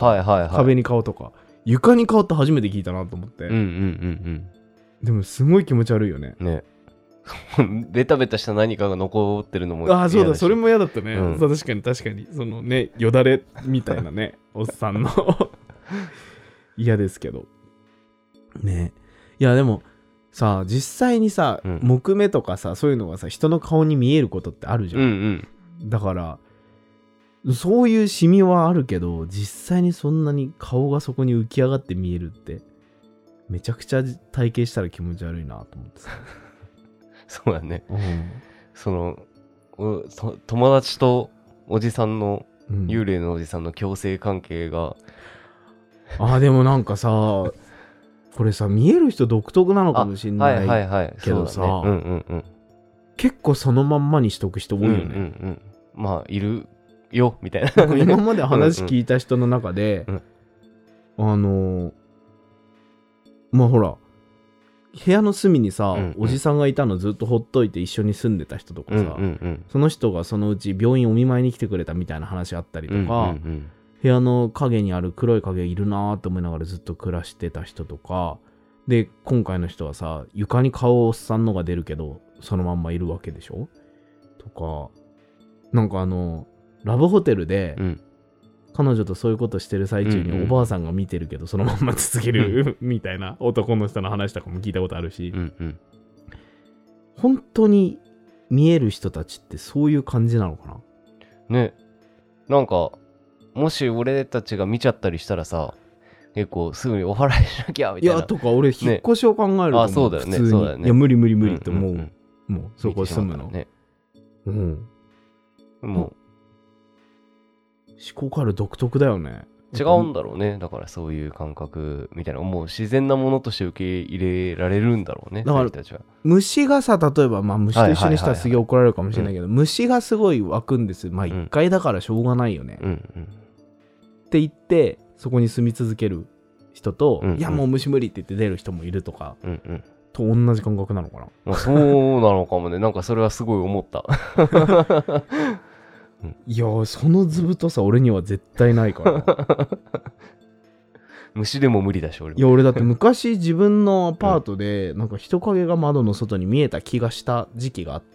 壁に顔とか床に顔って初めて聞いたなと思って、でもすごい気持ち悪いよね。 ベタベタした何かが残ってるのも嫌だし。 そうだ、それも嫌だったね、そう確かにそのね、よだれみたいなねおっさんの嫌ですけどね。いやでもさ、実際にさ、木目とかさ、そういうのがさ人の顔に見えることってあるじゃん、だからそういうシミはあるけど、実際にそんなに顔がそこに浮き上がって見えるってめちゃくちゃ体験したら気持ち悪いなと思ってさそうだね、その友達とおじさんの、幽霊のおじさんの共生関係がでもなんかさ、これさ見える人独特なのかもしんないけどさ、結構そのまんまにしとく人多いよね、 まあいるよみたいな今まで話聞いた人の中でまあほら部屋の隅にさ、おじさんがいたのずっとほっといて一緒に住んでた人とかさ、その人がそのうち病院お見舞いに来てくれたみたいな話あったりとか、部屋の影にある黒い影いるなーって思いながらずっと暮らしてた人とかで、今回の人はさ床に顔おっさんのが出るけどそのまんまいるわけでしょとか、なんかラブホテルで、 彼女とそういうことしてる最中におばあさんが見てるけどそのまんま続けるみたいな男の人の話とかも聞いたことあるし、本当に見える人たちってそういう感じなのかなね。なんかもし俺たちが見ちゃったりしたらさ、結構すぐにお祓いしなきゃみたいな。 いやとか俺引っ越しを考えると思う、 ね、あそうだよね、そうだよね。 いや無理って思う、もうそこ住むの、 ね、 もう思考回路独特だよね。 違うんだろうね。だからそういう感覚みたいな、もう自然なものとして受け入れられるんだろうね。 だからたちは虫がさ、例えば虫と一緒にしたらすげえ怒られるかもしれないけど、虫がすごい湧くんです。一回だからしょうがないよね、って言ってそこに住み続ける人と、いやもう虫無理って言って出る人もいるとか、と同じ感覚なのかな。 まあ、そうなのかもね。なんかそれはすごい思ったいやその図太さ俺には絶対ないから虫でも無理だし俺も。 いや俺だって昔自分のアパートでなんか人影が窓の外に見えた気がした時期があって、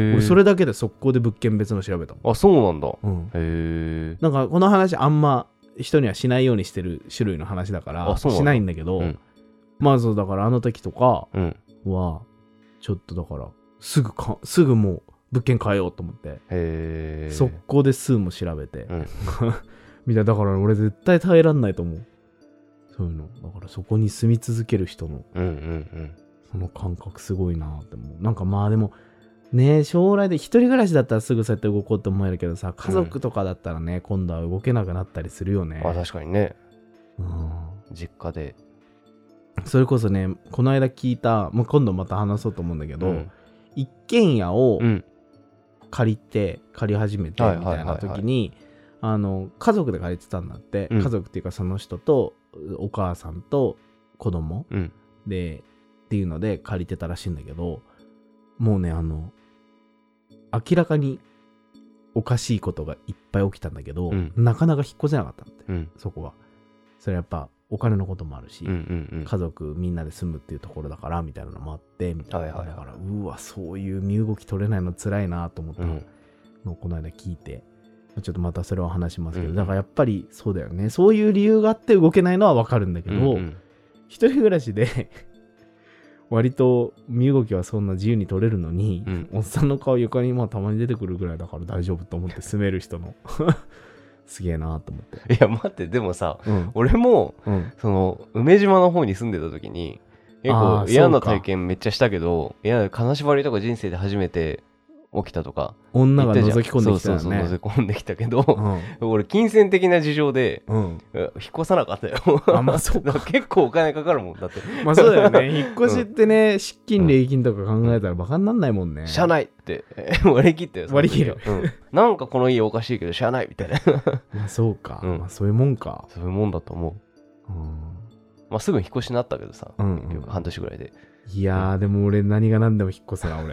俺それだけで速攻で物件別の調べたもん。 あそうなんだ、 へえ。なんかこの話あんま人にはしないようにしてる種類の話だからしないんだけど、まずだからあの時とかはちょっとだからすぐもう物件変えようと思って速攻で数も調べて、みたいな。だから俺絶対耐えらんないと思うそういうの。だからそこに住み続ける人の、その感覚すごいなって思う。なんかまあでもね、将来で一人暮らしだったらすぐそうやって動こうって思えるけどさ、家族とかだったらね、今度は動けなくなったりするよね。 あ確かにね、実家でそれこそね、この間聞いた、もう今度また話そうと思うんだけど、一軒家を借り始めてみたいな時に家族で借りてたんだって、家族っていうかその人とお母さんと子供、でっていうので借りてたらしいんだけど、もうね明らかにおかしいことがいっぱい起きたんだけど、なかなか引っ越せなかったんだって、そこは。それやっぱお金のこともあるし、家族みんなで住むっていうところだからみたいなのもあってみたいな、だからうわそういう身動き取れないの辛いなと思ったのをこの間聞いて、ちょっとまたそれを話しますけど、だからやっぱりそうだよね。そういう理由があって動けないのは分かるんだけど、一人暮らしで割と身動きはそんな自由に取れるのに、おっさんの顔床にたまに出てくるぐらいだから大丈夫と思って住める人のすげえなと思って。 いや待ってでもさ、俺も、その梅島の方に住んでた時に結構嫌な体験めっちゃしたけど、金縛りとか人生で初めて起きたとか、 女が覗き込んできたよね。 そう覗き込んできたけど、俺金銭的な事情で、引っ越さなかったよ。 まあそうか結構お金かかるもんだって。 まあそうだよね。引っ越しってね、失金礼金とか考えたらバカになんないもんね。 しゃあないって割り切ったよ。 割り切る、 なんかこの家おかしいけどしゃあないみたいな。 まあそうか、まあそういうもんか。 そういうもんだと思う。まあすぐ引っ越しになったけどさ、半年ぐらいで。 いやでも俺何が何でも引っ越せな俺。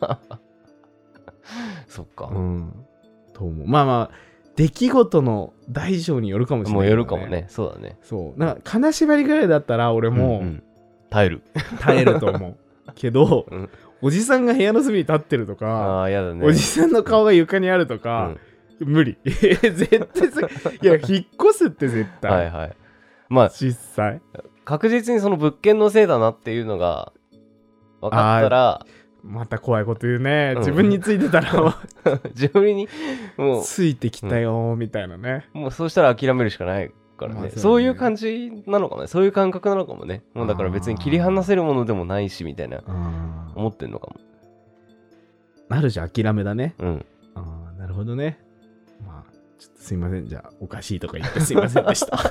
そっか。 と思う。まあまあ出来事の大小によるかもしれない、 もうよるかもね。そうだね。 そうなんか金縛りぐらいだったら俺も、 耐えると思うけど、おじさんが部屋の隅に立ってるとか、 やだね、 おじさんの顔が床にあるとか、無理。絶対いや引っ越すって絶対。まあ実際確実にその物件のせいだなっていうのが分かったら、 また怖いこと言うね、自分についてたら自分にもうついてきたよみたいなね、 もうそうしたら諦めるしかないからね、そういう感じなのかもね、そういう感覚なのかもね。もうだから別に切り離せるものでもないしみたいな思ってんのかも。 あるじゃん、諦めだね。なるほどね。まあちょっとすいません、じゃあおかしいとか言ってすいませんでした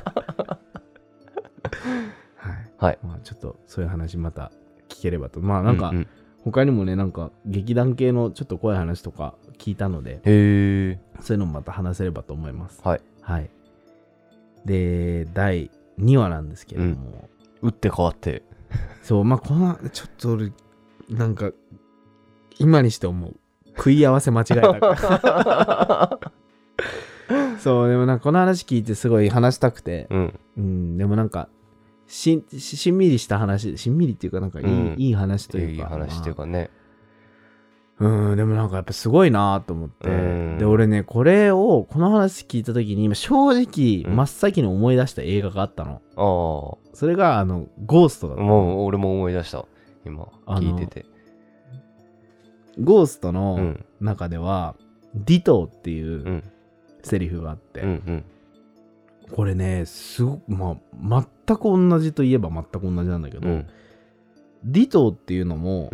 はい、まあちょっとそういう話また聞ければと。まあなんか、他にもね、なんか劇団系のちょっと怖い話とか聞いたので、そういうのもまた話せればと思います。で、第2話なんですけれども、 打って変わってそう、まあこのちょっと俺なんか今にして思う、食い合わせ間違えたからそうでもなんかこの話聞いてすごい話したくて、でもなんかしんみりした話、しんみりっていうかなんかいい話というか、 いい話っていうかね、 でもなんかやっぱすごいなと思って、で俺ねこの話聞いた時に今正直真っ先に思い出した映画があったの。それがゴーストだった。 もう俺も思い出した今聞いてて。 ゴーストの中では、ディトーっていうセリフがあって、これねまあ全く同じといえば全く同じなんだけど、ディトーっていうのも、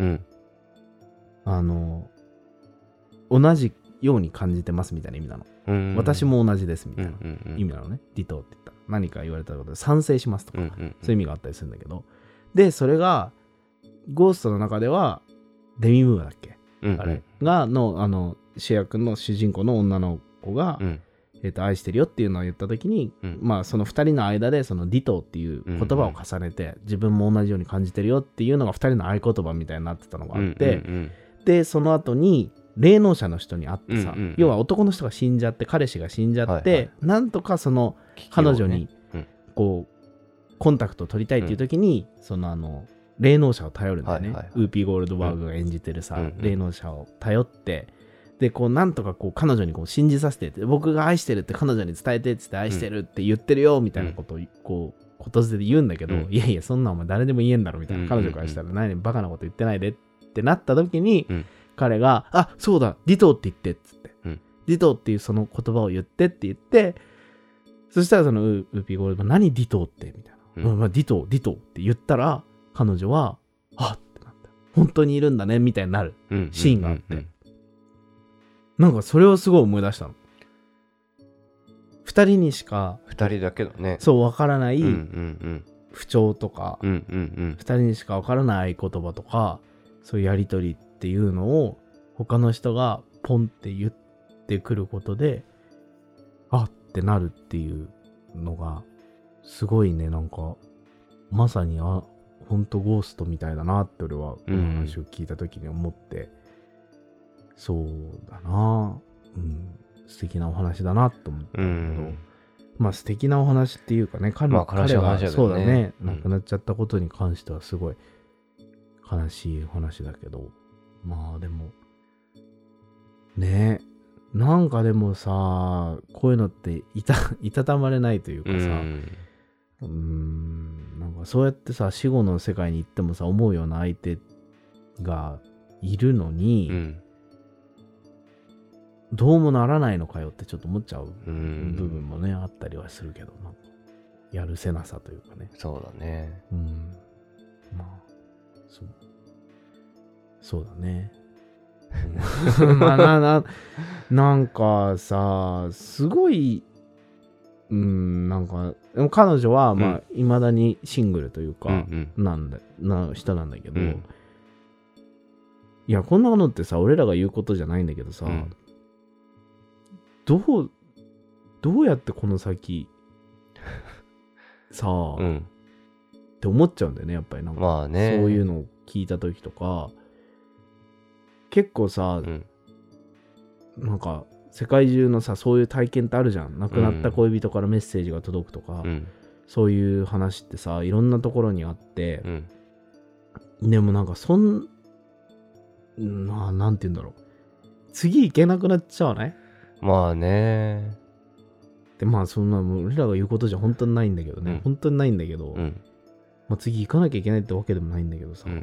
同じように感じてますみたいな意味なの。私も同じですみたいな意味なのね。ディトーって言ったら何か言われたことで賛成しますとか、そういう意味があったりするんだけど、でそれがゴーストの中ではデミムーアだっけ、あれが主役の主人公の女の子が、愛してるよっていうのを言った時に、まあその2人の間でそのディトーっていう言葉を重ねて、自分も同じように感じてるよっていうのが2人の合言葉みたいになってたのがあって、でその後に霊能者の人に会ってさ、要は男の人が死んじゃって彼氏が死んじゃって、なんとかその彼女にこうコンタクトを取りたいっていう時に、その霊能者を頼るんだよね。ウーピー・ゴールドバーグが演じてるさ、霊能者を頼って、でこうなんとかこう彼女にこう信じさせてって、僕が愛してるって彼女に伝えてって愛してるって言ってるよみたいなことをこう言葉で言うんだけど、いやいやそんなお前誰でも言えんだろみたいな、彼女からしたら何バカなこと言ってないでってなった時に、彼がそうだディトーって言ってっつって、ディトーっていうその言葉を言ってって言って、そしたらそのウーピーゴールド何ディトーってみたいな、まあ、ディトーって言ったら彼女はってなった、本当にいるんだねみたいになるシーンがあって、なんかそれをすごい思い出したの。2人にしか 2人だけどね、 そう分からない不調とか、2人にしか分からない合言葉とか、そういうやり取りっていうのを他の人がポンって言ってくることでってなるっていうのがすごいね、なんかまさにほんとゴーストみたいだなって俺はこの話を聞いた時に思って、そうだな、素敵なお話だなと思ったんだけど、まあ素敵なお話っていうかね、彼がそうだね、亡くなっちゃったことに関してはすごい悲しいお話だけど、まあでもね、なんかでもさ、こういうのっていたたまれないというかさ、なんかそうやってさ、死後の世界に行ってもさ、思うような相手がいるのに、どうもならないのかよってちょっと思っちゃう部分もね、あったりはするけど、なんかやるせなさというかね。 そうだね。 まあそうだね。まあなんかさ、すごいなんかでも彼女はまあ未だにシングルというか、人なんだけど、いやこんなのってさ、俺らが言うことじゃないんだけどさ、どうやってこの先さあ、って思っちゃうんだよね、やっぱり。なんか、まあね、そういうのを聞いた時とか結構さ、なんか世界中のさ、そういう体験ってあるじゃん。亡くなった恋人からメッセージが届くとか、そういう話ってさ、いろんなところにあって、でもなんかなんて言うんだろう、次行けなくなっちゃわない？ まあね。 でまあそんな俺らが言うことじゃ本当にないんだけどね、本当にないんだけど、まあ、次行かなきゃいけないってわけでもないんだけどさ、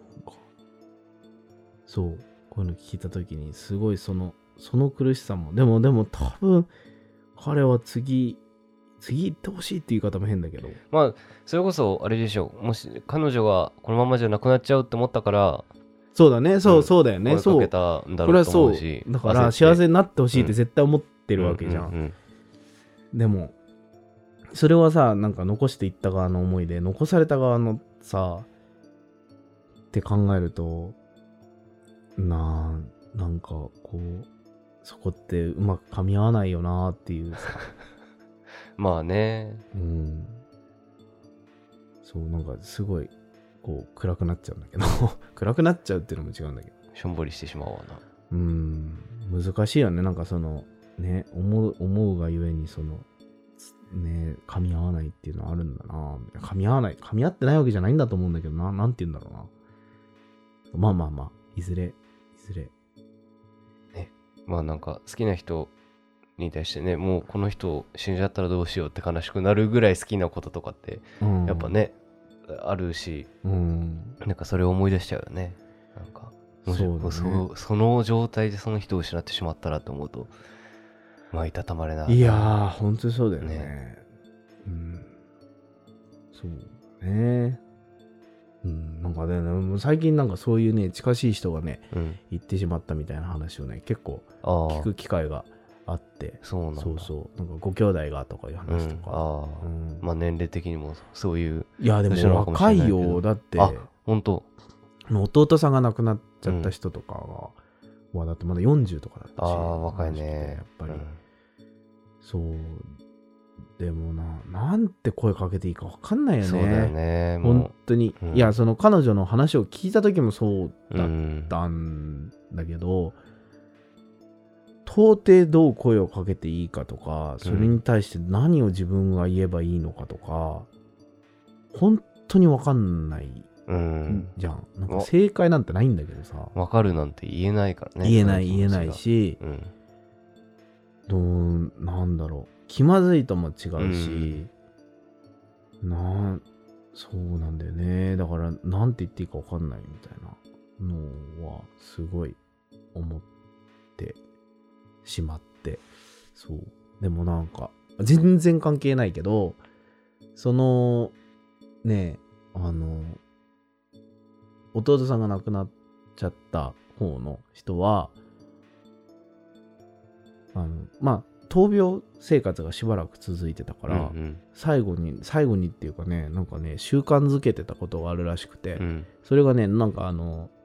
そうこういうの聞いた時にすごいその苦しさも、でも多分彼は次行ってほしいって言い方も変だけど、 まあそれこそあれでしょう、もし彼女がこのままじゃなくなっちゃうって思ったから、 そうだね、そうだよね、 声かけたんだろうと思うし、 だから幸せになってほしいって絶対思ってるわけじゃん。でもそれはさ、なんか残していった側の思いで、残された側のさって考えると、なんかこうそこってうまく噛み合わないよなっていうさまあね、 そうなんかすごいこう暗くなっちゃうんだけど暗くなっちゃうっていうのも違うんだけど、 しょんぼりしてしまうわな。 難しいよね、なんかそのね、思うがゆえにそのね、噛み合わないっていうのはあるんだな。噛み合ってないわけじゃないんだと思うんだけどな、なんて言うんだろうな。まあいずれまあなんか好きな人に対してね、もうこの人死んじゃったらどうしようって悲しくなるぐらい好きなこととかってやっぱね、あるし、なんかそれを思い出しちゃうよね。なんかその状態でその人を失ってしまったらと思うと、まあいたたまれない。 いやー本当にそうだよね。そうね。なんかね、最近なんかそういうね、近しい人がね、行ってしまったみたいな話をね、結構聞く機会があって、 そうなんだ。 なんかご兄弟がとかいう話とか。 まあ年齢的にもそういう。 いやでも若いよ。だって、 本当。 弟さんが亡くなっちゃった人とかは、だってまだ40とかだったし。 若いね。 やっぱり。そう。でもなんて声かけていいか分かんないよね。 そうだよね。 本当に。いや、その彼女の話を聞いた時もそうだったんだけど、到底どう声をかけていいかとか、それに対して何を自分が言えばいいのかとか、本当に分かんないじゃん。なんか正解なんてないんだけどさ。 分かるなんて言えないからね。 言えないし、なんだろう。気まずいとも違うし、そうなんだよね。だからなんて言っていいか分かんないみたいなのはすごい思ってしまって、そう。でもなんか全然関係ないけど、そのね、弟さんが亡くなっちゃった方の人はまあ闘病生活がしばらく続いてたから、最後にっていうかね、なんかね、習慣づけてたことがあるらしくて、それがね、なんか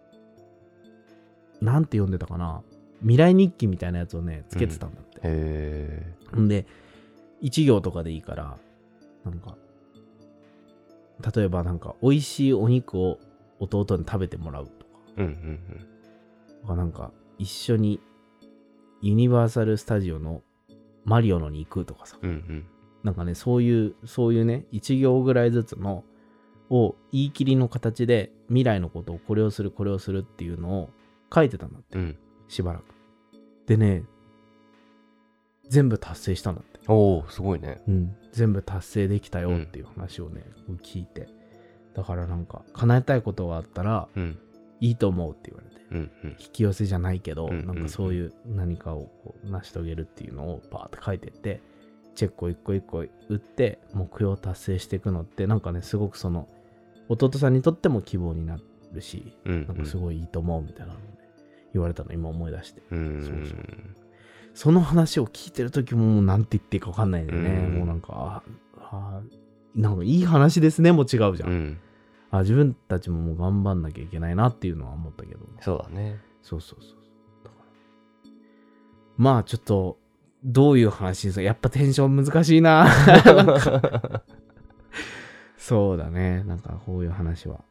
なんて読んでたかな、未来日記みたいなやつをね、つけてたんだって。んで、1行とかでいいから、なんか、例えばなんか、美味しいお肉を弟に食べてもらうとか、なんか、一緒にユニバーサル・スタジオのマリオのに行くとかさ、なんかね、そういうね、1行ぐらいずつのを言い切りの形で未来のことをこれをするっていうのを書いてたんだって、しばらくでね、全部達成したんだって。 おー、すごいね。 全部達成できたよっていう話をね、聞いて、だからなんか叶えたいことがあったら、いいと思うって言われて、引き寄せじゃないけど、なんかそういう何かをこう成し遂げるっていうのをバーって書いてって、チェックを一個一個打って目標を達成していくのって、なんかね、すごくその弟さんにとっても希望になるし、なんかすごいいいと思うみたいなのをね、言われたの今思い出して、その話を聞いてる時ももうなんて言っていいか分かんないんだよね。もうなんかなんかいい話ですねも違うじゃん。自分たちももう頑張んなきゃいけないなっていうのは思ったけど、 そうだね。 そうだからまあちょっとどういう話ですか。やっぱテンション難しいななんかそうだね、なんかこういう話は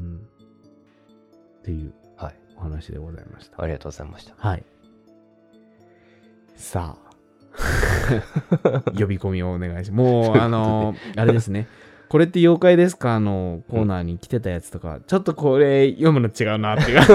っていうお話でございました。 ありがとうございました。 はい。さあ呼び込みをお願いします。もうあれですね、これって妖怪ですかコーナーに来てたやつとか、ちょっとこれ読むの違うなっていう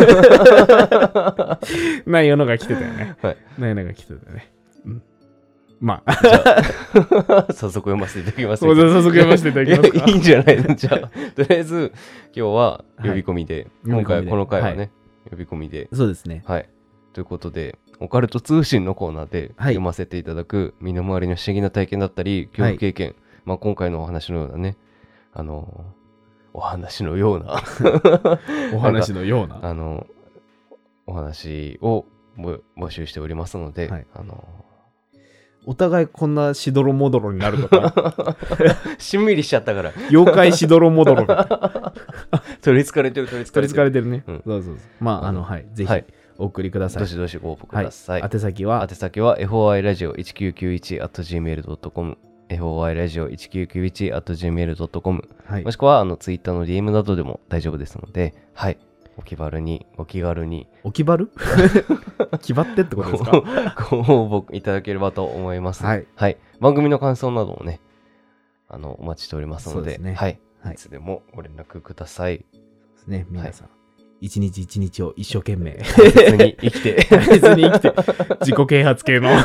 内容のが来てたよね。内容のが来てたよね。まあじゃあ早速読ませていただきます。 早速読ませていただきますか。 いいんじゃないの。じゃあとりあえず今日は呼び込みで、今回この回はね、呼び込みで、 そうですね。 はい。ということで、オカルト通信のコーナーで読ませていただく身の回りの不思議な体験だったり恐怖経験、まあ今回のお話のようなね、お話のようなお話のようなお話を募集しておりますので、 お互いこんなしどろもどろになるとかしんみりしちゃったから妖怪しどろもどろが取りつかれてるね、そうまあはいぜひお送りください。 どしどしご応募ください。 宛先は foiradio1991@gmail.com foiradio1991@gmail.com、もしくはツイッターの DM などでも大丈夫ですので、お気軽にお気軽に気張ってってことですかご応募いただければと思います。番組の感想などもねお待ちしておりますので、いつでもご連絡ください。 そうですね、皆さん、 一日一日を一生懸命大切に生きて大切に生きて自己啓発系の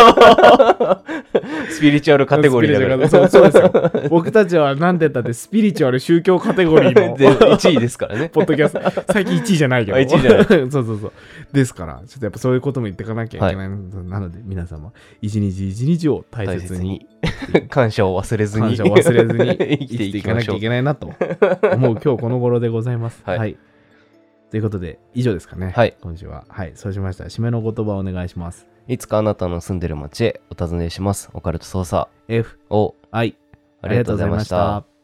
スピリチュアルカテゴリーだからそうですよ。僕たちは何て言ったってスピリチュアル宗教カテゴリーの 1位ですからね。 ポッドキャスト最近1位じゃないけど 1位じゃないそうですからちょっとやっぱそういうことも言っていかなきゃいけないので、なので皆様一日一日を大切に感謝を忘れずに感謝を忘れずに生きていきましょう。 生きていかなきゃいけないなと思う今日この頃でございますはいということで以上ですかね。 はい今週はそうしましたら締めの言葉をお願いします。 いつかあなたの住んでる街へお尋ねします。オカルト捜査 F O I ありがとうございました。